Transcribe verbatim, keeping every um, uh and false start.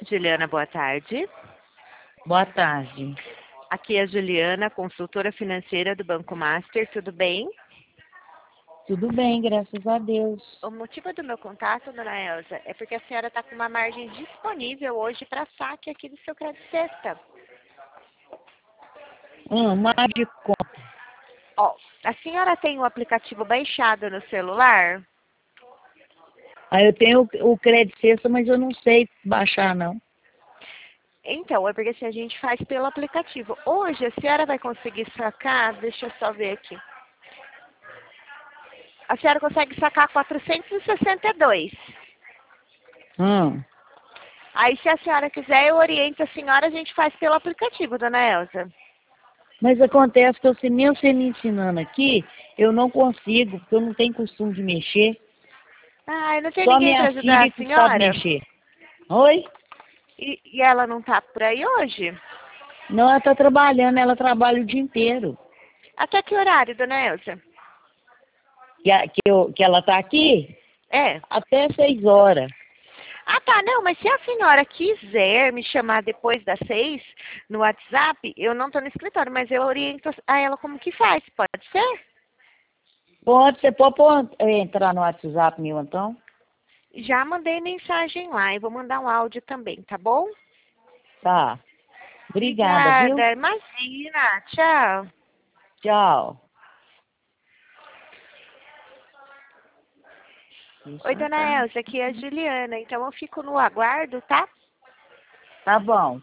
Juliana, boa tarde. Boa tarde. Aqui é a Juliana, consultora financeira do Banco Master, tudo bem? Tudo bem, graças a Deus. O motivo do meu contato, dona Elza, é porque a senhora está com uma margem disponível hoje para saque aqui do seu crédito sexta. Hum, mais de conta. Ó, a senhora tem o aplicativo baixado no celular? Aí eu tenho o, o crédito sexta, mas eu não sei baixar, não. Então, é porque se a gente faz pelo aplicativo. Hoje a senhora vai conseguir sacar, deixa eu só ver aqui. A senhora consegue sacar quatrocentos e sessenta e dois. Hum. Aí, se a senhora quiser, eu oriento a senhora, a gente faz pelo aplicativo, dona Elza. Mas acontece que você, mesmo você me ensinando aqui, eu não consigo, porque eu não tenho costume de mexer. Ai, não tem Só ninguém para minha ajudar filha a que sabe senhora? mexer. Oi? E, e ela não tá por aí hoje? Não, ela está trabalhando, ela trabalha o dia inteiro. Até que horário, dona Elza? Que, a- que, eu, que ela está aqui É. até seis horas. Ah, tá, não, mas se a senhora quiser me chamar depois das seis no WhatsApp, eu não tô no escritório, mas eu oriento a ela como que faz, pode ser? Pode, você pode pôr- entrar no WhatsApp meu, então? Já mandei mensagem lá e vou mandar um áudio também, tá bom? Tá. Obrigada, viu? Obrigada, imagina, tchau. Tchau. Oi, Isso, dona tá. Elza, aqui é a Juliana, então eu fico no aguardo, tá? Tá bom.